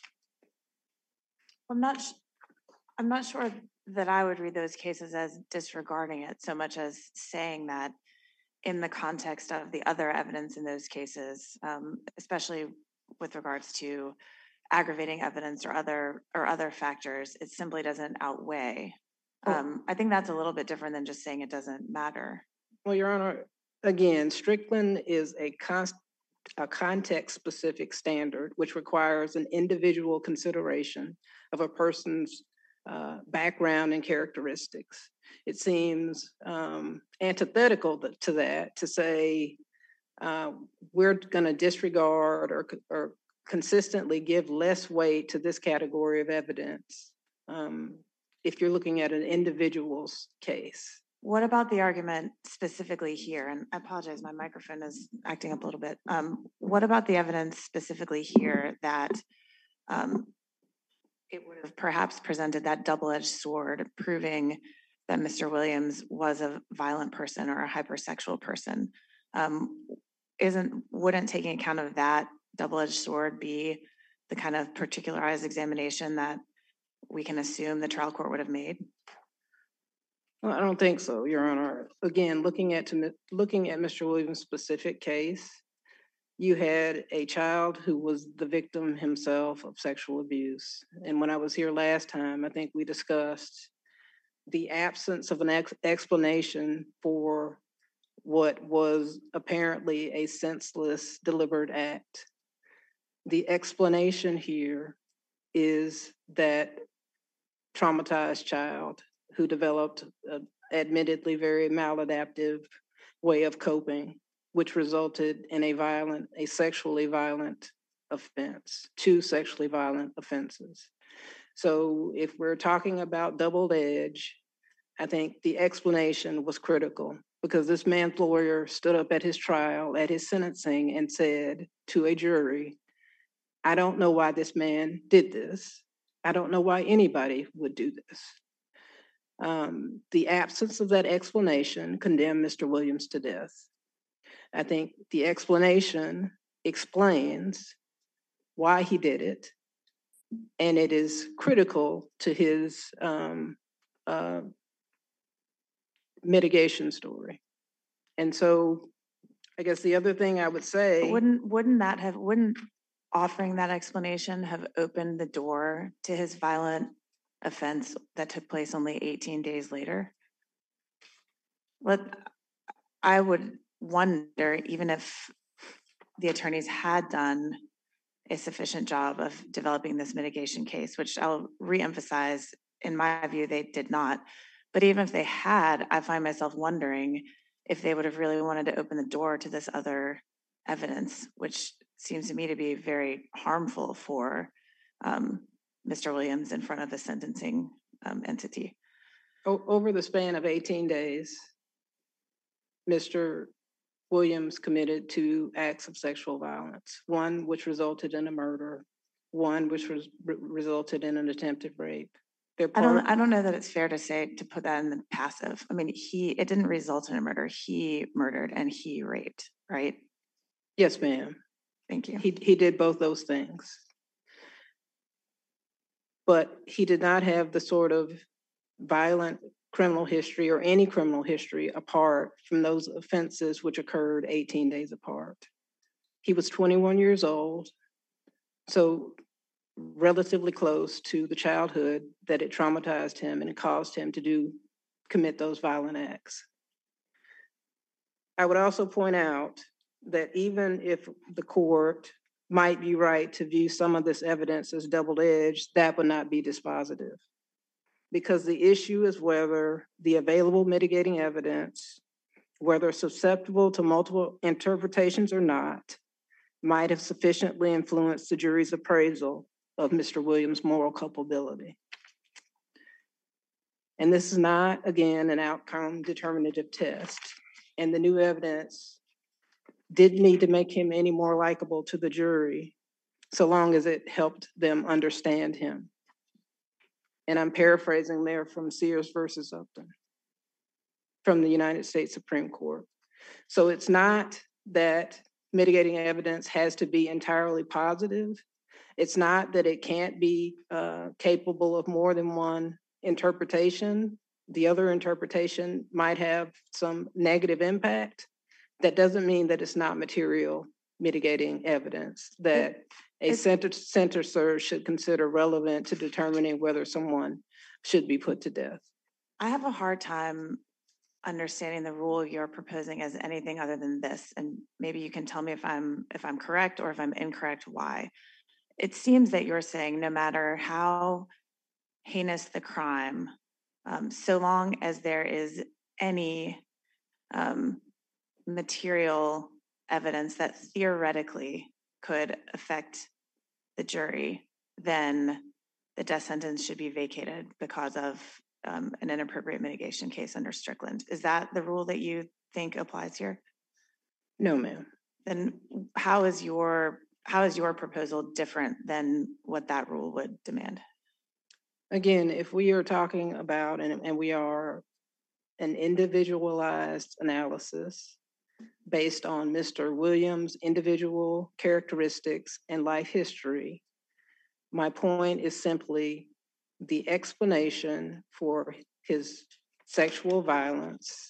I'm not, I'm not sure that I would read those cases as disregarding it so much as saying that in the context of the other evidence in those cases, um, especially with regards to aggravating evidence or other or other factors, it simply doesn't outweigh. Um, I think that's a little bit different than just saying it doesn't matter. Well, Your Honor, again, Strickland is a const a context-specific standard which requires an individual consideration of a person's uh, background and characteristics. It seems um, antithetical to that to say uh, we're going to disregard or, or consistently give less weight to this category of evidence um, if you're looking at an individual's case. What about the argument specifically here? And I apologize, my microphone is acting up a little bit. Um, what about the evidence specifically here that um, it would have perhaps presented that double-edged sword, proving that Mister Williams was a violent person or a hypersexual person. Um, isn't, wouldn't taking account of that double-edged sword be the kind of particularized examination that we can assume the trial court would have made? Well, I don't think so, Your Honor. Again, looking at, to mi- looking at Mister Williams' specific case, you had a child who was the victim himself of sexual abuse. And when I was here last time, I think we discussed the absence of an ex- explanation for what was apparently a senseless, deliberate act. The explanation here is that traumatized child who developed an admittedly very maladaptive way of coping, which resulted in a violent, a sexually violent offense, two sexually violent offenses. So if we're talking about double edge, I think the explanation was critical because this man's lawyer stood up at his trial, at his sentencing, and said to a jury, I don't know why this man did this. I don't know why anybody would do this. Um, the absence of that explanation condemned Mister Williams to death. I think the explanation explains why he did it, and it is critical to his um, uh, mitigation story. And so I guess the other thing I would But say, wouldn't, wouldn't that have, wouldn't offering that explanation have opened the door to his violent offense that took place only eighteen days later? Let, I would wonder, even if the attorneys had done a sufficient job of developing this mitigation case, which I'll reemphasize, in my view, they did not. But even if they had, I find myself wondering if they would have really wanted to open the door to this other evidence, which seems to me to be very harmful for um, Mister Williams in front of the sentencing um, entity. o- over the span of eighteen days, Mister Williams committed two acts of sexual violence, one which resulted in a murder, one which was re- resulted in an attempted rape. They're I don't, part, I don't know that it's fair to say, to put that in the passive. I mean, he, it didn't result in a murder. He murdered and he raped, right? yes, ma'am. Thank you. He, he did both those things. But he did not have the sort of violent criminal history or any criminal history apart from those offenses which occurred eighteen days apart. He was twenty-one years old, so relatively close to the childhood that it traumatized him and it caused him to do, commit those violent acts. I would also point out that even if the court might be right to view some of this evidence as double-edged, that would not be dispositive. Because the issue is whether the available mitigating evidence, whether susceptible to multiple interpretations or not, might have sufficiently influenced the jury's appraisal of Mister Williams' moral culpability. And this is not, again, an outcome determinative test. And the new evidence didn't need to make him any more likable to the jury, so long as it helped them understand him. And I'm paraphrasing there from Sears versus Upton from the United States Supreme Court. So it's not that mitigating evidence has to be entirely positive. It's not that it can't be uh, capable of more than one interpretation. The other interpretation might have some negative impact. That doesn't mean that it's not material mitigating evidence that a it- center, center search should consider relevant to determining whether someone should be put to death. I have a hard time understanding the rule you're proposing as anything other than this, and maybe you can tell me if I'm if I'm correct or if I'm incorrect, why. It seems that you're saying no matter how heinous the crime, um, so long as there is any um, material evidence that theoretically could affect the jury, then the death sentence should be vacated because of um, an inappropriate mitigation case under Strickland. Is that the rule that you think applies here? No, ma'am. Then how is your how is your proposal different than what that rule would demand? Again, if we are talking about, and, and we are, an individualized analysis based on Mister Williams' individual characteristics and life history, my point is simply the explanation for his sexual violence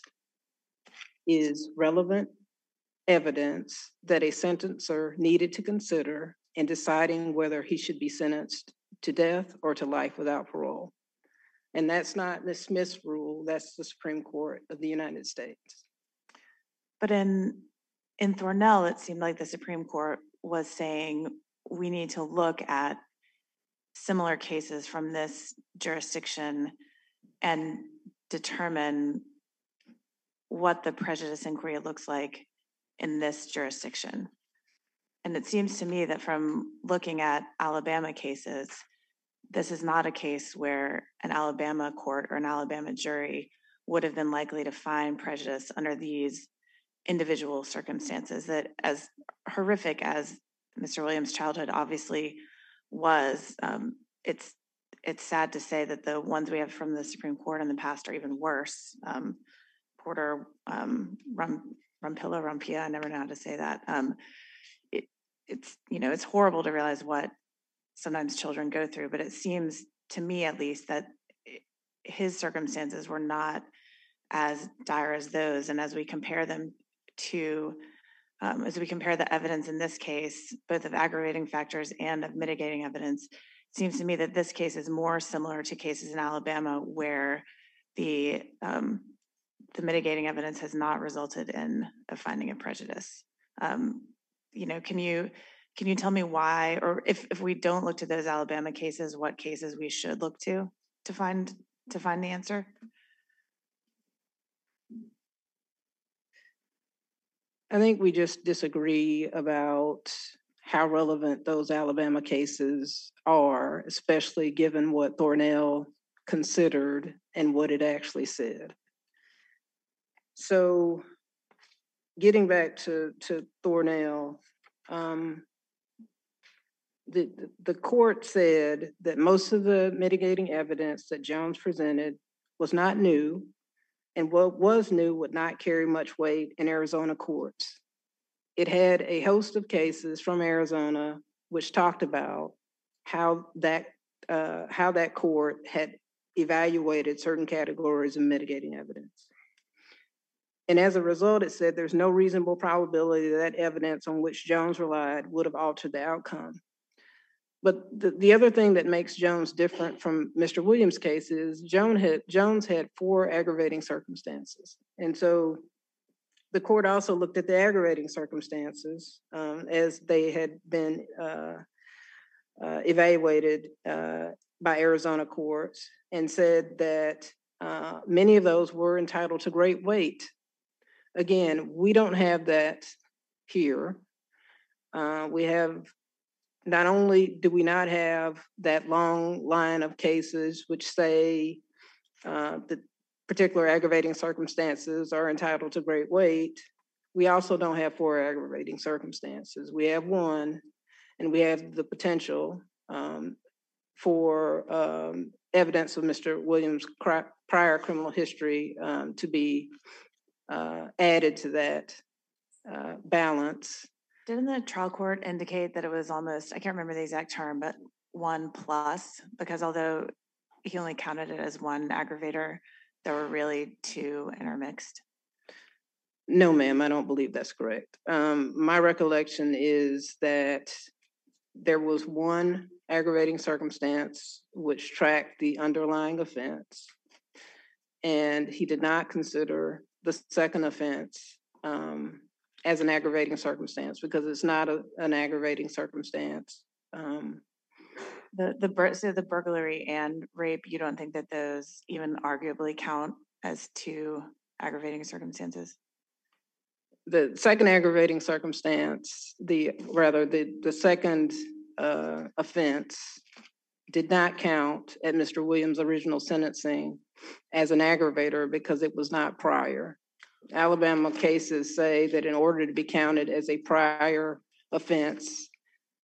is relevant evidence that a sentencer needed to consider in deciding whether he should be sentenced to death or to life without parole. And that's not Miz Smith's rule, that's the Supreme Court of the United States. But in, in Thornell, it seemed like the Supreme Court was saying we need to look at similar cases from this jurisdiction and determine what the prejudice inquiry looks like in this jurisdiction. And it seems to me that from looking at Alabama cases, this is not a case where an Alabama court or an Alabama jury would have been likely to find prejudice under these individual circumstances. That, as horrific as Mister Williams' childhood obviously was, um, it's it's sad to say that the ones we have from the Supreme Court in the past are even worse. Um, Porter, um, Rum, Rumpilla, Rumpia, I never know how to say that. Um, it, it's, you know, it's horrible to realize what sometimes children go through, but it seems to me at least that his circumstances were not as dire as those. And as we compare them to, um, as we compare the evidence in this case, both of aggravating factors and of mitigating evidence, it seems to me that this case is more similar to cases in Alabama where the um, the mitigating evidence has not resulted in a finding of prejudice. Um, you know, can you can you tell me why, or if if we don't look to those Alabama cases, what cases we should look to to find to find the answer? I think we just disagree about how relevant those Alabama cases are, especially given what Thornell considered and what it actually said. So getting back to, to Thornell, um, the, the court said that most of the mitigating evidence that Jones presented was not new, and what was new would not carry much weight in Arizona courts. It had a host of cases from Arizona which talked about how that uh, how that court had evaluated certain categories of mitigating evidence. And as a result, it said there's no reasonable probability that, that evidence on which Jones relied would have altered the outcome. But the, the other thing that makes Jones different from Mister Williams' case is Jones had, Jones had four aggravating circumstances. And so the court also looked at the aggravating circumstances um, as they had been uh, uh, evaluated uh, by Arizona courts, and said that uh, many of those were entitled to great weight. Again, we don't have that here. Uh, we have, not only do we not have that long line of cases which say uh, that particular aggravating circumstances are entitled to great weight, we also don't have four aggravating circumstances. We have one, and we have the potential um, for um, evidence of Mister Williams' prior criminal history um, to be uh, added to that uh, balance. Didn't the trial court indicate that it was almost, I can't remember the exact term, but one plus? Because although he only counted it as one aggravator, there were really two intermixed. No, ma'am, I don't believe that's correct. Um, my recollection is that there was one aggravating circumstance which tracked the underlying offense, and he did not consider the second offense um, as an aggravating circumstance because it's not a, an aggravating circumstance. Um, The the bur- so the burglary and rape, you don't think that those even arguably count as two aggravating circumstances? The second aggravating circumstance, the rather the the second uh, offense, did not count at Mister Williams' original sentencing as an aggravator because it was not prior. Alabama cases say that in order to be counted as a prior offense,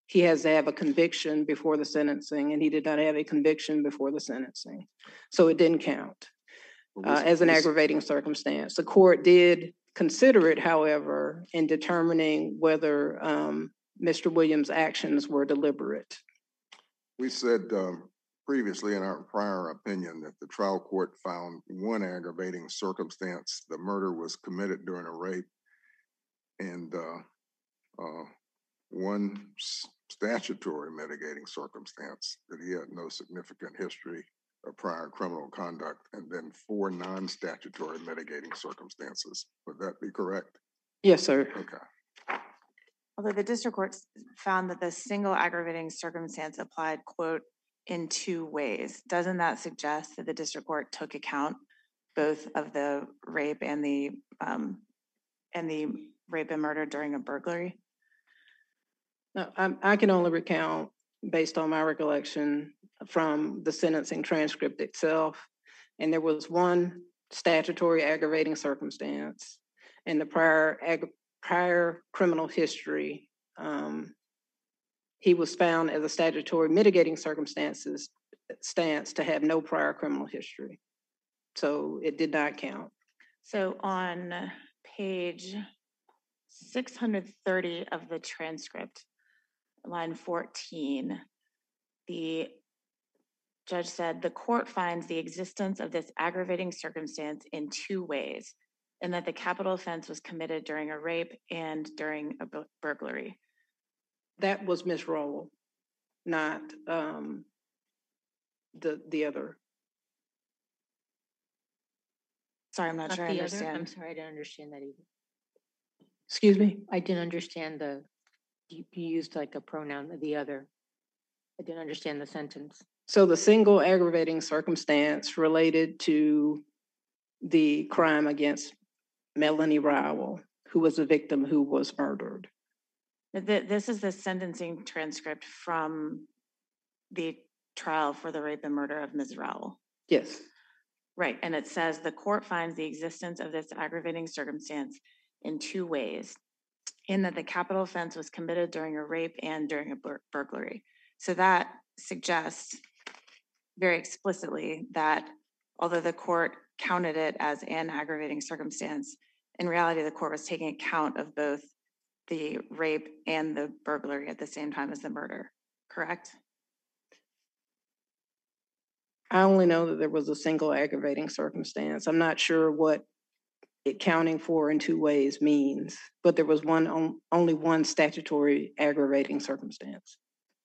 he has to have a conviction before the sentencing, and he did not have a conviction before the sentencing. So it didn't count But uh, we- as an we- aggravating circumstance. The court did consider it, however, in determining whether um, Mister Williams' actions were deliberate. We said um, previously in our prior opinion that the trial court found one aggravating circumstance, the murder was committed during a rape, and uh, uh, one s- statutory mitigating circumstance, that he had no significant history of prior criminal conduct, and then four non-statutory mitigating circumstances. Would that be correct? Yes, sir. Okay. Although the district court s- found that the single aggravating circumstance applied, quote, in two ways. Doesn't that suggest that the district court took account both of the rape and the, um, and the rape and murder during a burglary? No, I, I can only recount based on my recollection from the sentencing transcript itself. And there was one statutory aggravating circumstance and the prior ag- prior criminal history. Um, he was found as a statutory mitigating circumstances stance to have no prior criminal history. So it did not count. So on page six hundred thirty of the transcript, line fourteen, the judge said, the court finds the existence of this aggravating circumstance in two ways, and that the capital offense was committed during a rape and during a bu- burglary. That was Miz Rowell, not um, the, the other. Sorry, I'm not Not sure I the other, I'm understand. sorry, I didn't understand that either. Excuse me? I didn't understand the, you, you used like a pronoun, the other. I didn't understand the sentence. So the single aggravating circumstance related to the crime against Melanie Rowell, who was a victim who was murdered. Th- This is the sentencing transcript from the trial for the rape and murder of Miz Rowell. Yes. Right, and it says the court finds the existence of this aggravating circumstance in two ways, in that the capital offense was committed during a rape and during a bur- burglary. So that suggests very explicitly that although the court counted it as an aggravating circumstance, in reality, the court was taking account of both the rape and the burglary at the same time as the murder, correct? I only know that there was a single aggravating circumstance. I'm not sure what it counting for in two ways means, but there was one, on- only one statutory aggravating circumstance.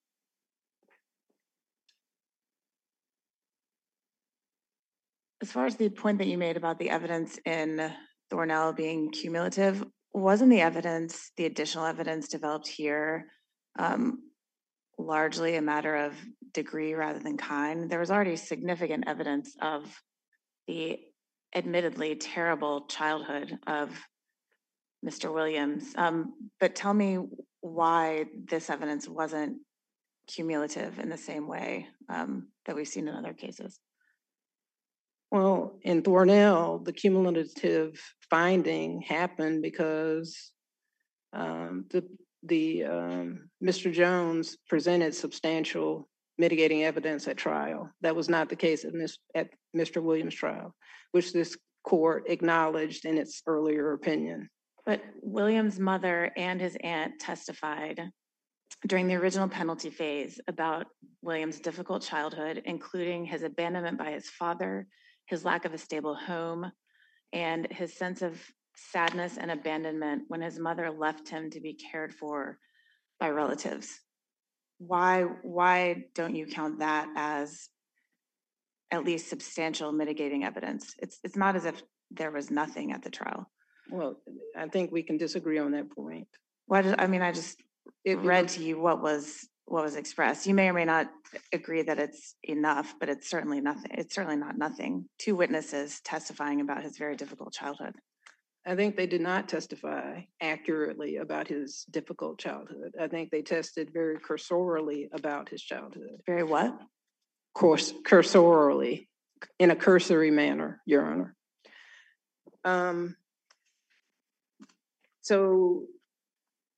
As far as the point that you made about the evidence in Thornell being cumulative, wasn't the evidence, the additional evidence developed here, um, largely a matter of degree rather than kind? There was already significant evidence of the admittedly terrible childhood of Mister Williams. Um, but tell me why this evidence wasn't cumulative in the same way um, that we've seen in other cases. Well, in Thornell, the cumulative finding happened because um, the, the, um, Mister Jones presented substantial mitigating evidence at trial. That was not the case at, Mis- at Mister Williams' trial, which this court acknowledged in its earlier opinion. But Williams' mother and his aunt testified during the original penalty phase about Williams' difficult childhood, including his abandonment by his father, his lack of a stable home, and his sense of sadness and abandonment when his mother left him to be cared for by relatives. Why, why don't you count that as at least substantial mitigating evidence? It's, it's not as if there was nothing at the trial. Well, I think we can disagree on that point. Why did, I mean, I just It- it read was- to you what was, what was expressed. You may or may not agree that it's enough, but it's certainly nothing. It's certainly not nothing. Two witnesses testifying about his very difficult childhood. I think they did not testify accurately about his difficult childhood. I think they tested very cursorily about his childhood. Very what? Course, cursorily, in a cursory manner, Your Honor. Um, so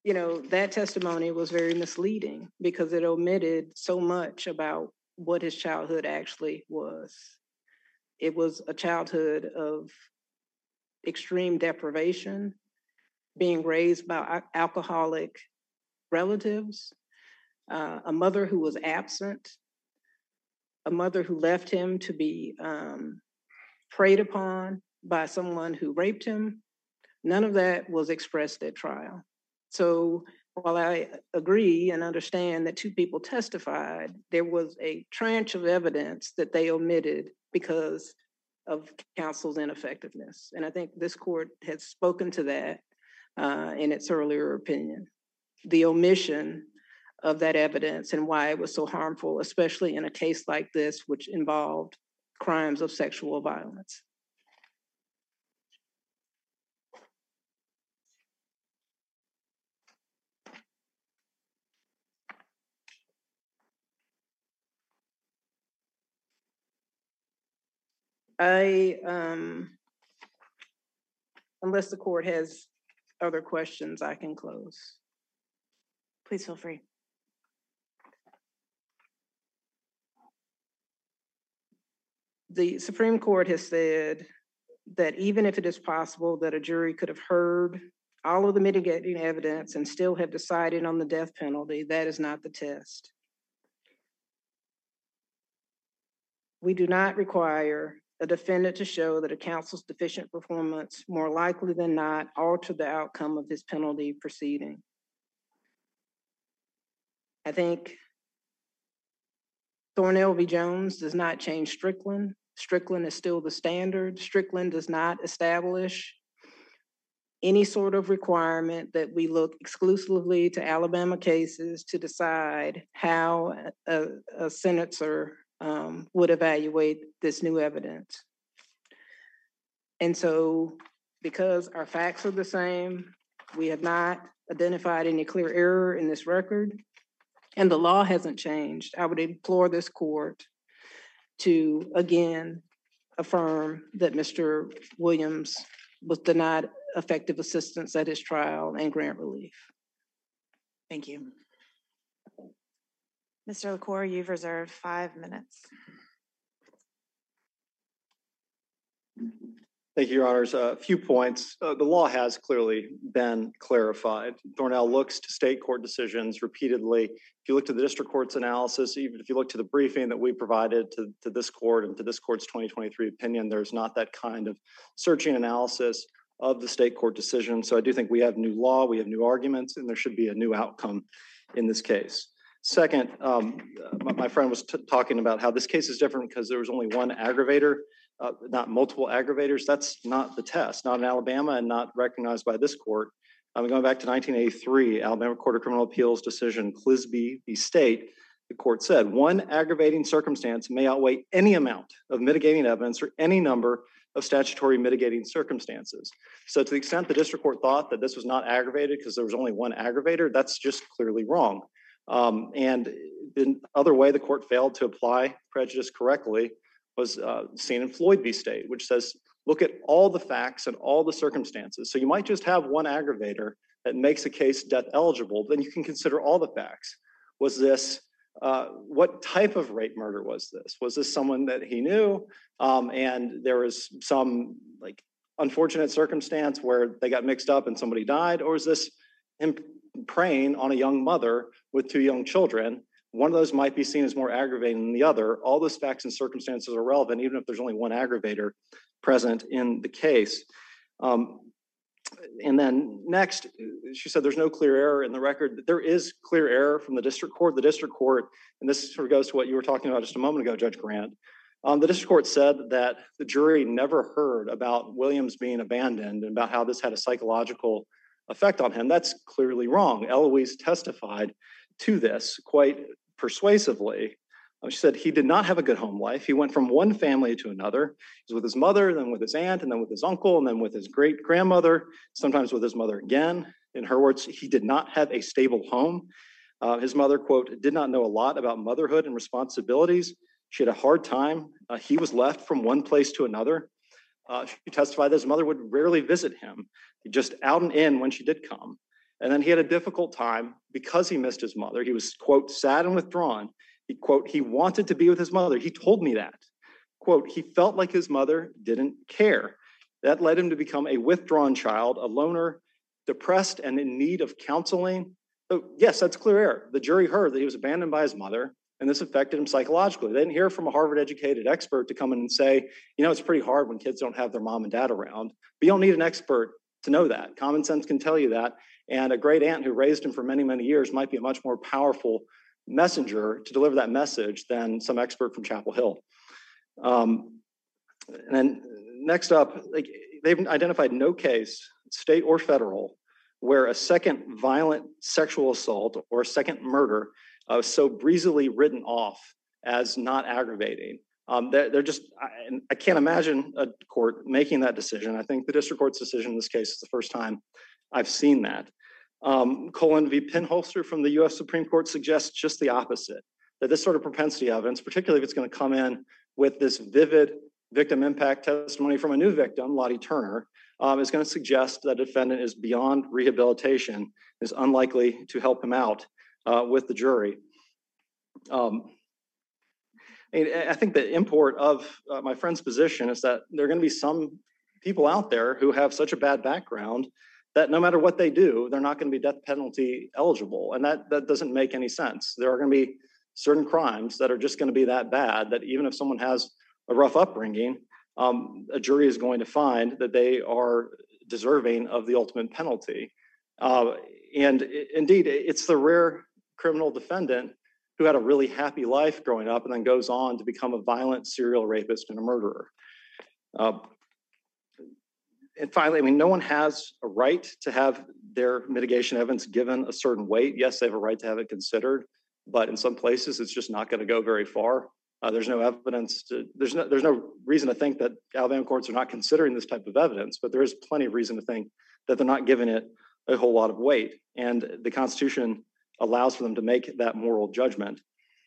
you know, that testimony was very misleading because it omitted so much about what his childhood actually was. It was a childhood of extreme deprivation, being raised by al- alcoholic relatives, uh, a mother who was absent, a mother who left him to be um, preyed upon by someone who raped him. None of that was expressed at trial. So while I agree and understand that two people testified, there was a tranche of evidence that they omitted because of counsel's ineffectiveness. And I think this court has spoken to that uh, in its earlier opinion. The omission of that evidence and why it was so harmful, especially in a case like this, which involved crimes of sexual violence. I, um, unless the court has other questions, I can close. Please feel free. The Supreme Court has said that even if it is possible that a jury could have heard all of the mitigating evidence and still have decided on the death penalty, that is not the test. We do not require a defendant to show that a counsel's deficient performance more likely than not altered the outcome of his penalty proceeding. I think Thornell v. Jones does not change Strickland. Strickland is still the standard. Strickland does not establish any sort of requirement that we look exclusively to Alabama cases to decide how a, a senator um, would evaluate this new evidence. And so, because our facts are the same, we have not identified any clear error in this record, and the law hasn't changed. I would implore this court to, again, affirm that Mister Williams was denied effective assistance at his trial and grant relief. Thank you. Mister LaCour, you've reserved five minutes. Thank you, Your Honors. A few points. Uh, the law has clearly been clarified. Thornell looks to state court decisions repeatedly. If you look to the district court's analysis, even if you look to the briefing that we provided to, to this court and to this court's twenty twenty-three opinion, there's not that kind of searching analysis of the state court decision. So I do think we have new law, we have new arguments, and there should be a new outcome in this case. Second, um, my, my friend was t- talking about how this case is different because there was only one aggravator. Uh, not multiple aggravators. That's not the test, not in Alabama and not recognized by this court. Um, going back to nineteen eighty-three, Alabama Court of Criminal Appeals decision Clisby v. State, the court said one aggravating circumstance may outweigh any amount of mitigating evidence or any number of statutory mitigating circumstances. So to the extent the district court thought that this was not aggravated because there was only one aggravator, that's just clearly wrong. Um, and in other way, the court failed to apply prejudice correctly was uh, seen in Floyd v. State, which says, look at all the facts and all the circumstances. So you might just have one aggravator that makes a case death eligible, then you can consider all the facts. Was this, uh, what type of rape murder was this? Was this someone that he knew um, and there was some like unfortunate circumstance where they got mixed up and somebody died? Or is this him preying on a young mother with two young children? One of those might be seen as more aggravating than the other. All those facts and circumstances are relevant, even if there's only one aggravator present in the case. Um, and then next, she said there's no clear error in the record. There is clear error from the district court. The district court, and this sort of goes to what you were talking about just a moment ago, Judge Grant. Um, the district court said that the jury never heard about Williams being abandoned and about how this had a psychological effect on him. That's clearly wrong. Eloise testified to this quite persuasively. She said he did not have a good home life. He went from one family to another. He was with his mother, then with his aunt, and then with his uncle, and then with his great grandmother, sometimes with his mother again. In her words, he did not have a stable home. Uh, his mother, quote, did not know a lot about motherhood and responsibilities. She had a hard time. Uh, he was left from one place to another. Uh, she testified that his mother would rarely visit him, just out and in when she did come. And then he had a difficult time because he missed his mother. He was, quote, sad and withdrawn. He, quote, he wanted to be with his mother. He told me that. Quote, he felt like his mother didn't care. That led him to become a withdrawn child, a loner, depressed and in need of counseling. So yes, that's clear error. The jury heard that he was abandoned by his mother, and this affected him psychologically. They didn't hear from a Harvard-educated expert to come in and say, you know, it's pretty hard when kids don't have their mom and dad around. But you don't need an expert to know that. Common sense can tell you that. And a great aunt who raised him for many, many years might be a much more powerful messenger to deliver that message than some expert from Chapel Hill. Um, and then next up, like, they've identified no case, state or federal, where a second violent sexual assault or a second murder uh, was so breezily written off as not aggravating. Um, they're, they're just, I, I can't imagine a court making that decision. I think the district court's decision in this case is the first time I've seen that. Um, Colin v. Pinholster from the U S Supreme Court suggests just the opposite, that this sort of propensity evidence, particularly if it's going to come in with this vivid victim impact testimony from a new victim, Lottie Turner, um, is going to suggest that a defendant is beyond rehabilitation, is unlikely to help him out uh, with the jury. Um, and I think the import of uh, my friend's position is that there are going to be some people out there who have such a bad background that no matter what they do, they're not going to be death penalty eligible. And that, that doesn't make any sense. There are going to be certain crimes that are just going to be that bad that even if someone has a rough upbringing, um, a jury is going to find that they are deserving of the ultimate penalty. Uh, and it, indeed, it's the rare criminal defendant who had a really happy life growing up and then goes on to become a violent serial rapist and a murderer. Uh, and finally, I mean, no one has a right to have their mitigation evidence given a certain weight. Yes, they have a right to have it considered, but in some places, it's just not going to go very far. Uh, there's no evidence to, there's no, there's no reason to think that Alabama courts are not considering this type of evidence, but there is plenty of reason to think that they're not giving it a whole lot of weight. And the Constitution allows for them to make that moral judgment.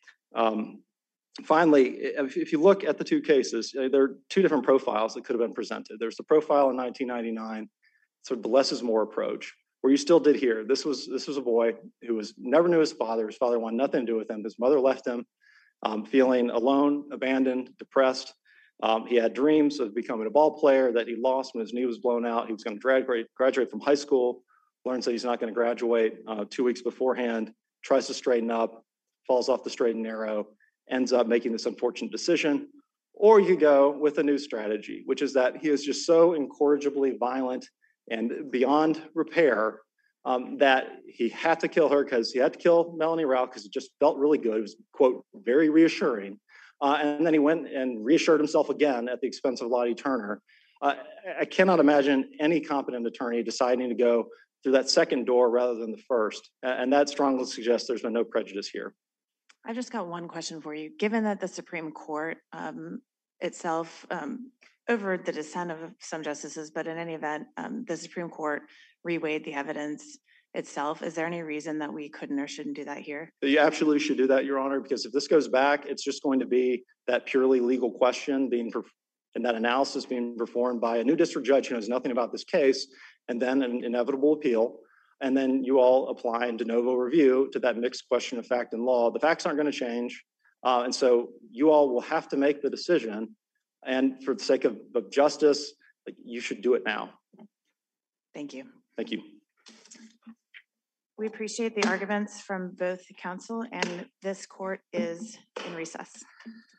Um, finally, if, if you look at the two cases, uh, there are two different profiles that could have been presented. There's the profile in nineteen ninety-nine, sort of the less is more approach, where you still did hear, this was, this was a boy who was never knew his father. His father wanted nothing to do with him. His mother left him. Um, feeling alone, abandoned, depressed. Um, he had dreams of becoming a ball player that he lost when his knee was blown out. He was going to graduate, graduate from high school, learns that he's not going to graduate uh, two weeks beforehand, tries to straighten up, falls off the straight and narrow, ends up making this unfortunate decision. Or you go with a new strategy, which is that he is just so incorrigibly violent and beyond repair Um, that he had to kill her because he had to kill Melanie Rao because it just felt really good. It was, quote, very reassuring. Uh, and then he went and reassured himself again at the expense of Lottie Turner. Uh, I cannot imagine any competent attorney deciding to go through that second door rather than the first. And that strongly suggests there's been no prejudice here. I just got one question for you. Given that the Supreme Court um, itself, um, over the dissent of some justices, but in any event, um, the Supreme Court reweighed the evidence itself. Is there any reason that we couldn't or shouldn't do that here? You absolutely should do that, Your Honor, because if this goes back, it's just going to be that purely legal question being, and that analysis being performed by a new district judge who knows nothing about this case, and then an inevitable appeal. And then you all apply in de novo review to that mixed question of fact and law. The facts aren't going to change. Uh, and so you all will have to make the decision. And for the sake of, of justice, like, you should do it now. Thank you. Thank you. We appreciate the arguments from both counsel, and this court is in recess.